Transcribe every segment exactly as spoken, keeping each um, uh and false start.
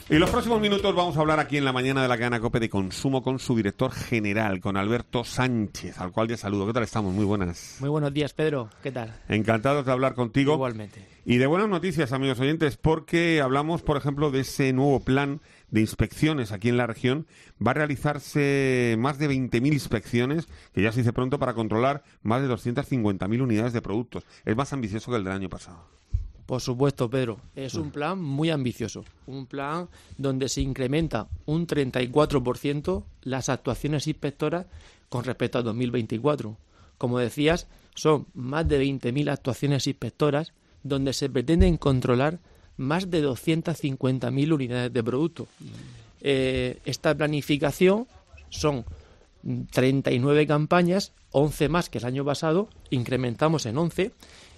En los próximos minutos vamos a hablar aquí en la mañana de la cadena COPE de consumo con su director general, con Alberto Sánchez, al cual ya saludo. ¿Qué tal estamos? Muy buenas. Muy buenos días, Pedro. ¿Qué tal? Encantados de hablar contigo. Igualmente. Y de buenas noticias, amigos oyentes, porque hablamos, por ejemplo, de ese nuevo plan de inspecciones aquí en la región. Va a realizarse más de veinte mil inspecciones, que ya se dice pronto, para controlar más de doscientas cincuenta mil unidades de productos. Es más ambicioso que el del año pasado. Por supuesto, Pedro. Es un plan muy ambicioso. Un plan donde se incrementa un treinta y cuatro por ciento las actuaciones inspectoras con respecto a dos mil veinticuatro. Como decías, son más de veinte mil actuaciones inspectoras donde se pretenden controlar más de doscientas cincuenta mil unidades de producto. Eh, esta planificación son treinta y nueve campañas, once más que el año pasado, incrementamos en once,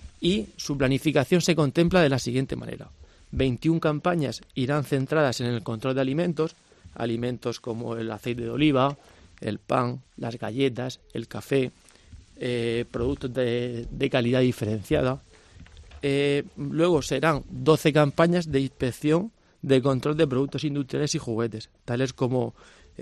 y su planificación se contempla de la siguiente manera. veintiuna campañas irán centradas en el control de alimentos, alimentos como el aceite de oliva, el pan, las galletas, el café, eh, productos de, de calidad diferenciada. Eh, luego serán doce campañas de inspección de control de productos industriales y juguetes, tales como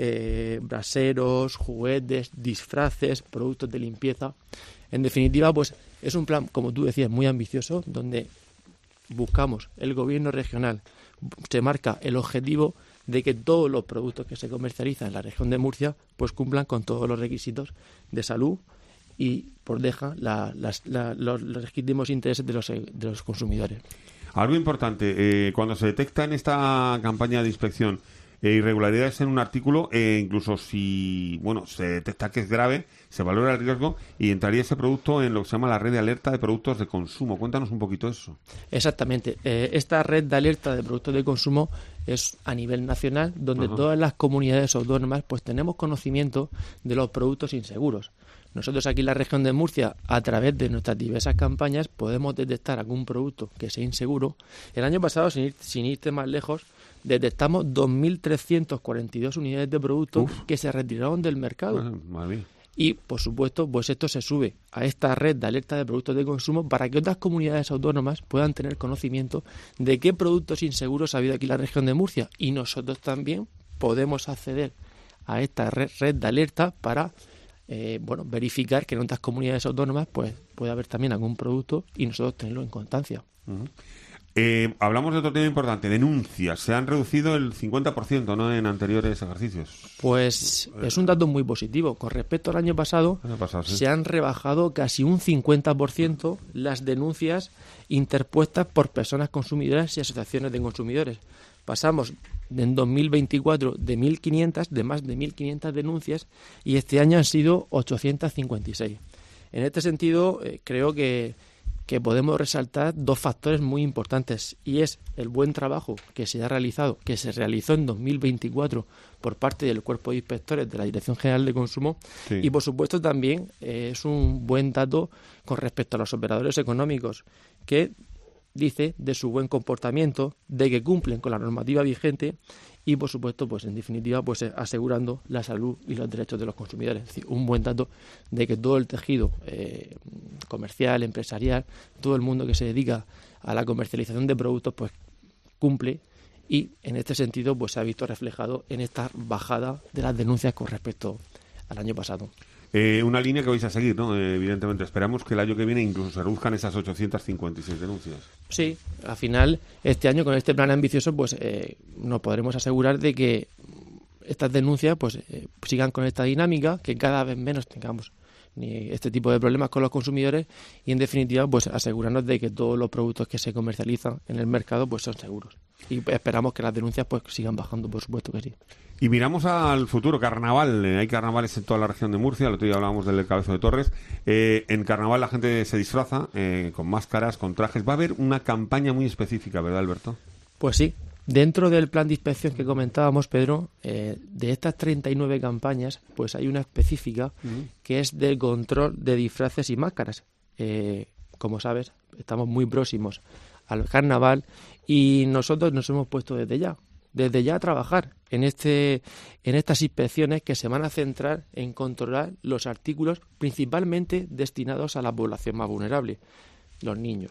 eh, braseros, juguetes, disfraces, productos de limpieza. En definitiva, pues es un plan, como tú decías, muy ambicioso, donde buscamos, el gobierno regional se marca el objetivo de que todos los productos que se comercializan en la región de Murcia pues cumplan con todos los requisitos de salud y protejan la, las, la, los, los legítimos intereses de los, de los consumidores. Algo importante, eh, cuando se detecta en esta campaña de inspección eh, irregularidades en un artículo, eh, incluso si bueno se detecta que es grave, se valora el riesgo y entraría ese producto en lo que se llama la red de alerta de productos de consumo. Cuéntanos un poquito eso. Exactamente. Eh, esta red de alerta de productos de consumo es a nivel nacional, donde Ajá. todas las comunidades autónomas pues tenemos conocimiento de los productos inseguros. Nosotros aquí en la región de Murcia, a través de nuestras diversas campañas, podemos detectar algún producto que sea inseguro. El año pasado, sin, ir, sin irte más lejos, detectamos dos mil trescientas cuarenta y dos unidades de productos Uf. que se retiraron del mercado. Bueno, madre. Y, por supuesto, pues esto se sube a esta red de alerta de productos de consumo para que otras comunidades autónomas puedan tener conocimiento de qué productos inseguros ha habido aquí en la región de Murcia. Y nosotros también podemos acceder a esta red, red de alerta para eh, bueno, verificar que en otras comunidades autónomas pues puede haber también algún producto y nosotros tenerlo en constancia. Uh-huh. Eh, hablamos de otro tema importante, denuncias. Se han reducido el cincuenta por ciento, ¿no?, en anteriores ejercicios. Pues es un dato muy positivo. Con respecto al año pasado, año pasado sí. se han rebajado casi un cincuenta por ciento las denuncias interpuestas por personas consumidoras y asociaciones de consumidores. Pasamos en dos mil veinticuatro de mil quinientas, de más de mil quinientas denuncias, y este año han sido ochocientas cincuenta y seis. En este sentido, eh, creo que que podemos resaltar dos factores muy importantes, y es el buen trabajo que se ha realizado, que se realizó en dos mil veinticuatro por parte del Cuerpo de Inspectores de la Dirección General de Consumo, sí. y por supuesto también eh, es un buen dato con respecto a los operadores económicos, que dice de su buen comportamiento, de que cumplen con la normativa vigente y, por supuesto, pues en definitiva, pues asegurando la salud y los derechos de los consumidores. Es decir, un buen dato de que todo el tejido eh, comercial, empresarial, todo el mundo que se dedica a la comercialización de productos, pues cumple, y en este sentido pues se ha visto reflejado en esta bajada de las denuncias con respecto al año pasado. Eh, una línea que vais a seguir, ¿no? Eh, evidentemente, esperamos que el año que viene incluso se reduzcan esas ochocientas cincuenta y seis denuncias. Sí, al final, este año con este plan ambicioso, pues eh, nos podremos asegurar de que estas denuncias pues eh, sigan con esta dinámica, que cada vez menos tengamos ni este tipo de problemas con los consumidores y, en definitiva, pues asegurarnos de que todos los productos que se comercializan en el mercado pues son seguros. Y esperamos que las denuncias pues sigan bajando, por supuesto que sí. Y miramos al futuro, carnaval. Eh, hay carnavales en toda la región de Murcia. El otro día hablábamos del Cabezo de Torres. Eh, en carnaval la gente se disfraza eh, con máscaras, con trajes. Va a haber una campaña muy específica, ¿verdad, Alberto? Pues sí. Dentro del plan de inspección que comentábamos, Pedro, eh, de estas treinta y nueve campañas, pues hay una específica uh-huh. que es del control de disfraces y máscaras. Eh, como sabes, estamos muy próximos al carnaval y nosotros nos hemos puesto desde ya, desde ya a trabajar en este, en estas inspecciones que se van a centrar en controlar los artículos principalmente destinados a la población más vulnerable, los niños.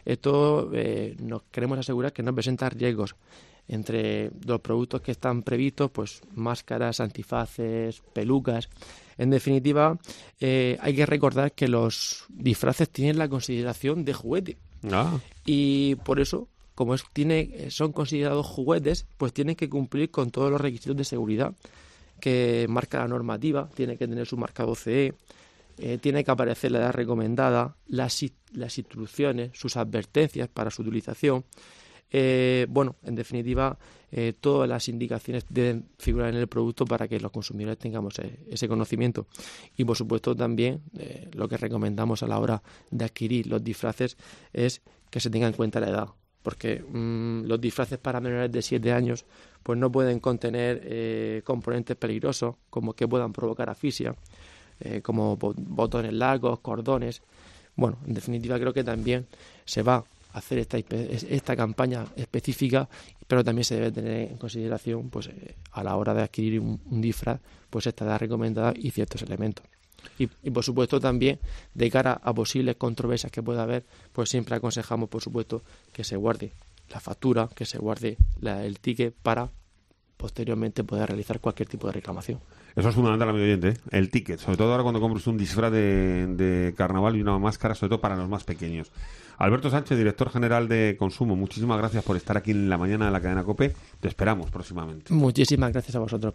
esto eh, nos queremos asegurar que no presenta riesgos. Entre los productos que están previstos, pues máscaras, antifaces, pelucas. En definitiva, eh, hay que recordar que los disfraces tienen la consideración de juguete. Ah. Y por eso, como es, tiene, son considerados juguetes, pues tienen que cumplir con todos los requisitos de seguridad que marca la normativa. Tiene que tener su marcado C E, eh, tiene que aparecer la edad recomendada, las, las instrucciones, sus advertencias para su utilización. Eh, bueno, en definitiva, eh, todas las indicaciones deben figurar en el producto para que los consumidores tengamos eh, ese conocimiento. Y, por supuesto, también eh, lo que recomendamos a la hora de adquirir los disfraces es que se tenga en cuenta la edad, porque mmm, los disfraces para menores de siete años pues no pueden contener eh, componentes peligrosos como que puedan provocar asfixia, eh, como botones largos, cordones. Bueno, en definitiva, creo que también se va hacer esta, esta campaña específica, pero también se debe tener en consideración pues eh, a la hora de adquirir un, un disfraz, pues esta edad recomendada y ciertos elementos. Y, y por supuesto también de cara a posibles controversias que pueda haber, pues siempre aconsejamos por supuesto que se guarde la factura, que se guarde la, el ticket para posteriormente poder realizar cualquier tipo de reclamación. Eso es fundamental, amigo oyente, ¿eh? El ticket, sobre todo ahora cuando compres un disfraz de, de carnaval y una máscara, sobre todo para los más pequeños. Alberto Sánchez, director general de Consumo, muchísimas gracias por estar aquí en la mañana de la cadena COPE. Te esperamos próximamente. Muchísimas gracias a vosotros.